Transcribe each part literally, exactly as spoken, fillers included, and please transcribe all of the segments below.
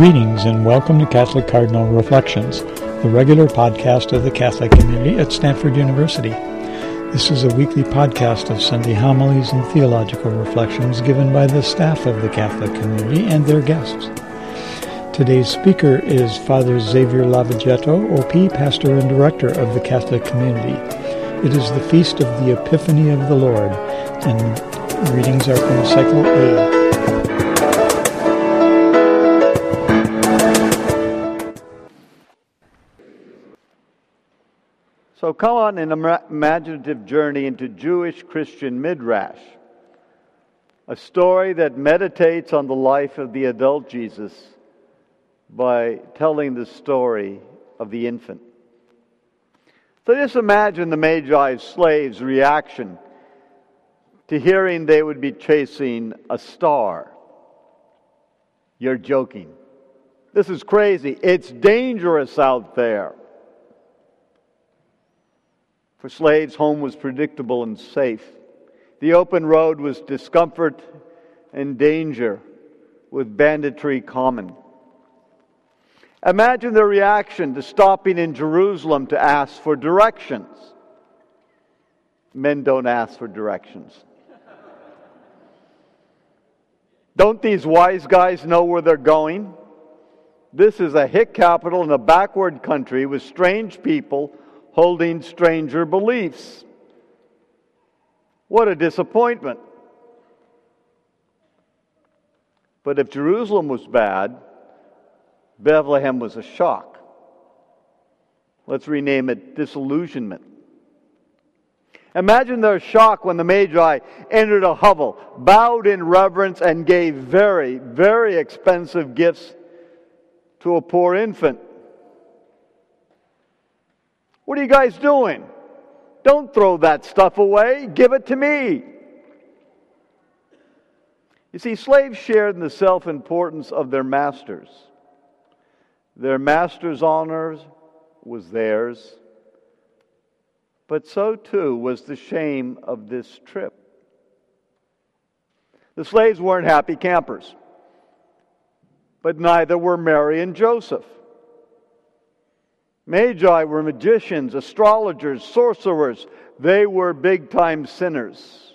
Greetings and welcome to Catholic Cardinal Reflections, the regular podcast of the Catholic community at Stanford University. This is a weekly podcast of Sunday homilies and theological reflections given by the staff of the Catholic community and their guests. Today's speaker is Father Xavier Lavagetto, O P, pastor and director of the Catholic community. It is the feast of the Epiphany of the Lord, and readings are from Cycle A. So come on an imaginative journey into Jewish Christian Midrash, a story that meditates on the life of the adult Jesus by telling the story of the infant. So just imagine the Magi's slaves' reaction to hearing they would be chasing a star. You're joking. This is crazy. It's dangerous out there. For slaves, home was predictable and safe. The open road was discomfort and danger, with banditry common. Imagine their reaction to stopping in Jerusalem to ask for directions. Men don't ask for directions. Don't these wise guys know where they're going? This is a hick capital in a backward country with strange people holding stranger beliefs. What a disappointment. But if Jerusalem was bad, Bethlehem was a shock. Let's rename it disillusionment. Imagine their shock when the Magi entered a hovel, bowed in reverence, and gave very, very expensive gifts to a poor infant. What are you guys doing? Don't throw that stuff away. Give it to me. You see, slaves shared in the self-importance of their masters. Their master's honor was theirs, but so too was the shame of this trip. The slaves weren't happy campers, but neither were Mary and Joseph. Magi were magicians, astrologers, sorcerers. They were big-time sinners.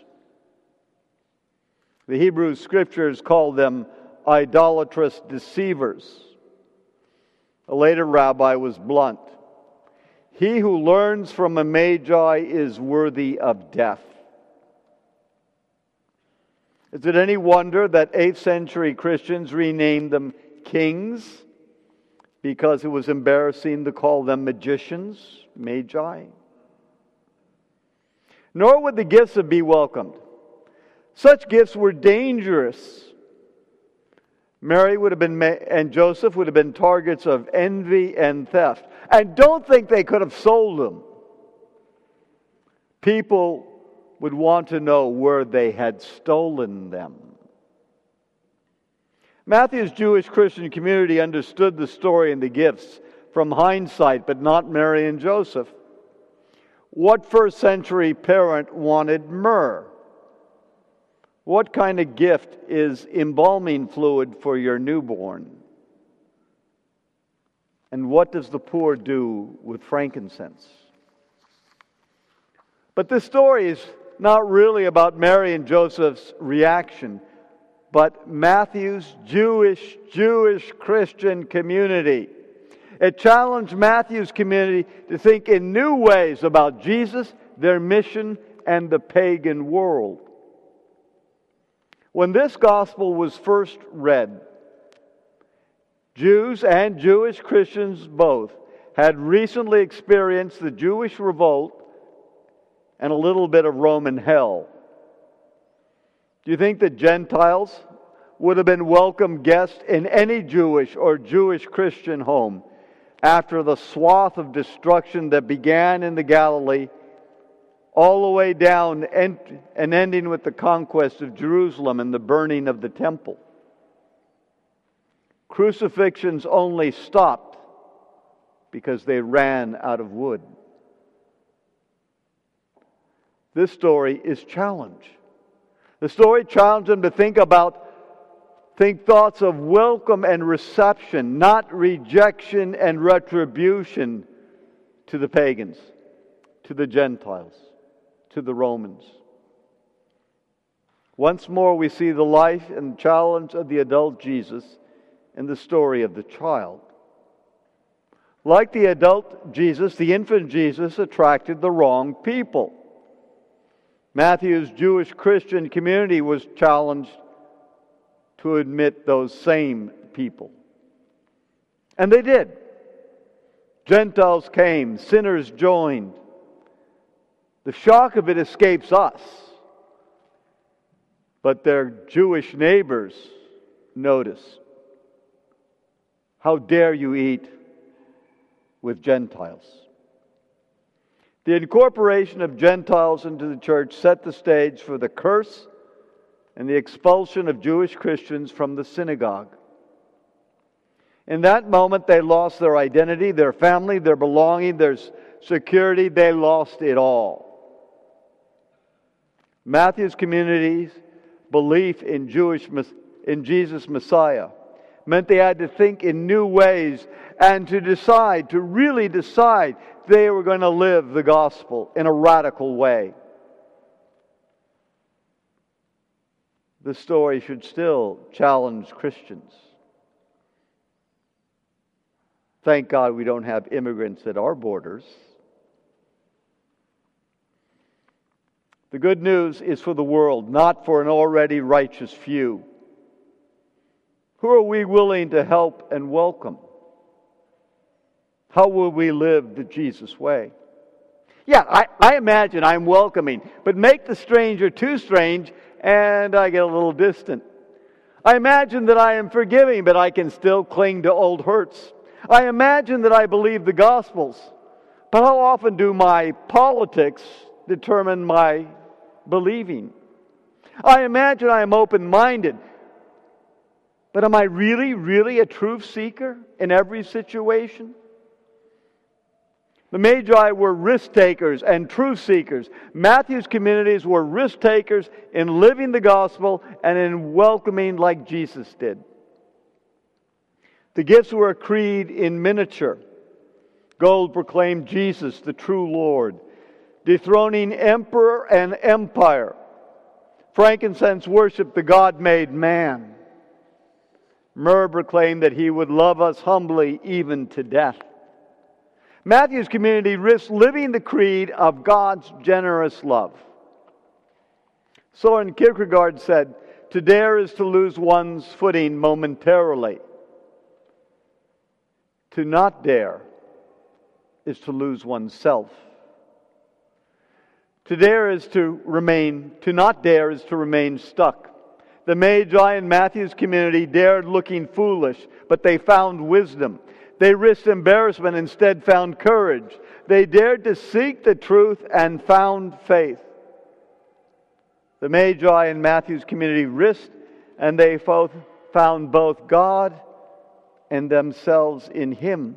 The Hebrew Scriptures call them idolatrous deceivers. A later rabbi was blunt. He who learns from a Magi is worthy of death. Is it any wonder that eighth century Christians renamed them kings? Because it was embarrassing to call them magicians, magi. Nor would the gifts be welcomed. Such gifts were dangerous. Mary would have been, and Joseph would have been targets of envy and theft. And don't think they could have sold them. People would want to know where they had stolen them. Matthew's Jewish Christian community understood the story and the gifts from hindsight, but not Mary and Joseph. What first century parent wanted myrrh? What kind of gift is embalming fluid for your newborn? And what does the poor do with frankincense? But this story is not really about Mary and Joseph's reaction, but Matthew's Jewish, Jewish Christian community. It challenged Matthew's community to think in new ways about Jesus, their mission, and the pagan world. When this gospel was first read, Jews and Jewish Christians both had recently experienced the Jewish revolt and a little bit of Roman hell. Do you think that Gentiles would have been welcome guests in any Jewish or Jewish Christian home after the swath of destruction that began in the Galilee all the way down and ending with the conquest of Jerusalem and the burning of the temple? Crucifixions only stopped because they ran out of wood. This story is challenge. The story challenged them to think about Think thoughts of welcome and reception, not rejection and retribution to the pagans, to the Gentiles, to the Romans. Once more, we see the life and challenge of the adult Jesus in the story of the child. Like the adult Jesus, the infant Jesus attracted the wrong people. Matthew's Jewish Christian community was challenged to admit those same people. And they did. Gentiles came, sinners joined. The shock of it escapes us. But their Jewish neighbors notice. How dare you eat with Gentiles? The incorporation of Gentiles into the church set the stage for the curse and the expulsion of Jewish Christians from the synagogue. In that moment, they lost their identity, their family, their belonging, their security. They lost it all. Matthew's community's belief in Jewish in Jesus Messiah meant they had to think in new ways and to decide, to really decide they were going to live the gospel in a radical way. The story should still challenge Christians. Thank God we don't have immigrants at our borders. The good news is for the world, not for an already righteous few. Who are we willing to help and welcome? How will we live the Jesus way? Yeah, I, I imagine I'm welcoming, but make the stranger too strange and I get a little distant. I imagine that I am forgiving, but I can still cling to old hurts. I imagine that I believe the Gospels, but how often do my politics determine my believing? I imagine I am open-minded, but am I really, really a truth seeker in every situation? The Magi were risk takers and truth seekers. Matthew's communities were risk takers in living the gospel and in welcoming like Jesus did. The gifts were a creed in miniature. Gold proclaimed Jesus, the true Lord, dethroning emperor and empire. Frankincense worshiped the God-made man. Myrrh proclaimed that he would love us humbly even to death. Matthew's community risked living the creed of God's generous love. Soren Kierkegaard said, "To dare is to lose one's footing momentarily. To not dare is to lose oneself. To dare is to remain, to not dare is to remain stuck." The Magi in Matthew's community dared looking foolish, but they found wisdom. They risked embarrassment, instead found courage. They dared to seek the truth and found faith. The Magi in Matthew's community risked, and they both found both God and themselves in Him.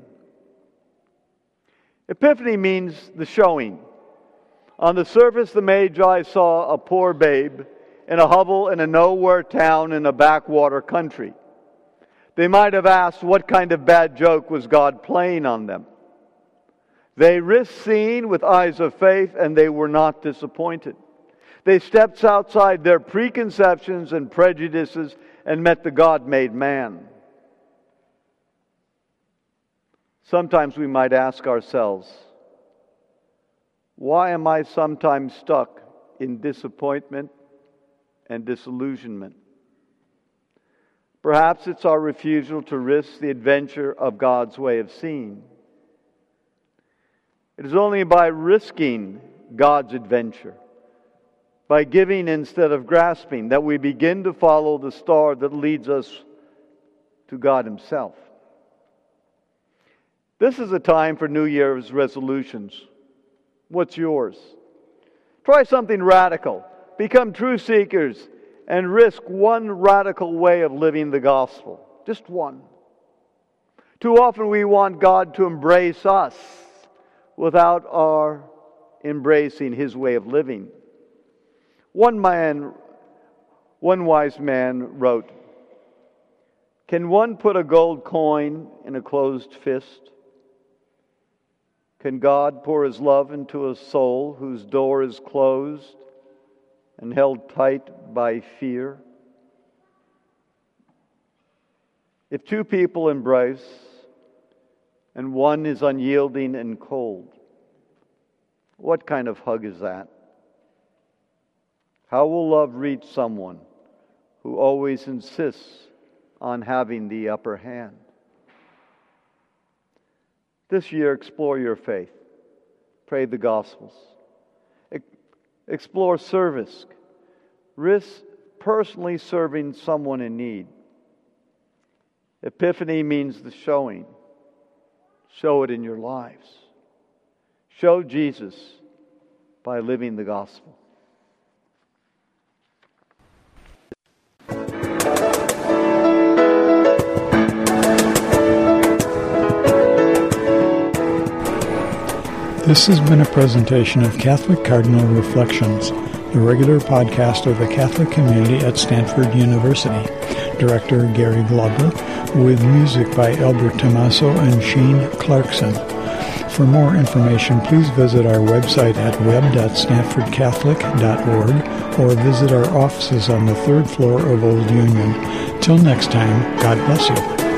Epiphany means the showing. On the surface, the Magi saw a poor babe in a hovel in a nowhere town in a backwater country. They might have asked, what kind of bad joke was God playing on them? They risked seeing with eyes of faith, and they were not disappointed. They stepped outside their preconceptions and prejudices and met the God-made man. Sometimes we might ask ourselves, why am I sometimes stuck in disappointment and disillusionment? Perhaps it's our refusal to risk the adventure of God's way of seeing. It is only by risking God's adventure, by giving instead of grasping, that we begin to follow the star that leads us to God Himself. This is a time for New Year's resolutions. What's yours? Try something radical. Become truth seekers and risk one radical way of living the gospel. Just one. Too often we want God to embrace us without our embracing His way of living. One man, one wise man wrote, Can one put a gold coin in a closed fist? Can God pour His love into a soul whose door is closed and held tight by fear? If two people embrace and one is unyielding and cold, what kind of hug is that? How will love reach someone who always insists on having the upper hand? This year, explore your faith. Pray the Gospels. Explore service. Risk personally serving someone in need. Epiphany means the showing. Show it in your lives. Show Jesus by living the gospel. This has been a presentation of Catholic Cardinal Reflections, the regular podcast of the Catholic community at Stanford University. Director Gary Glover, with music by Albert Tomaso and Shane Clarkson. For more information, please visit our website at web dot stanford catholic dot org or visit our offices on the third floor of Old Union. Till next time, God bless you.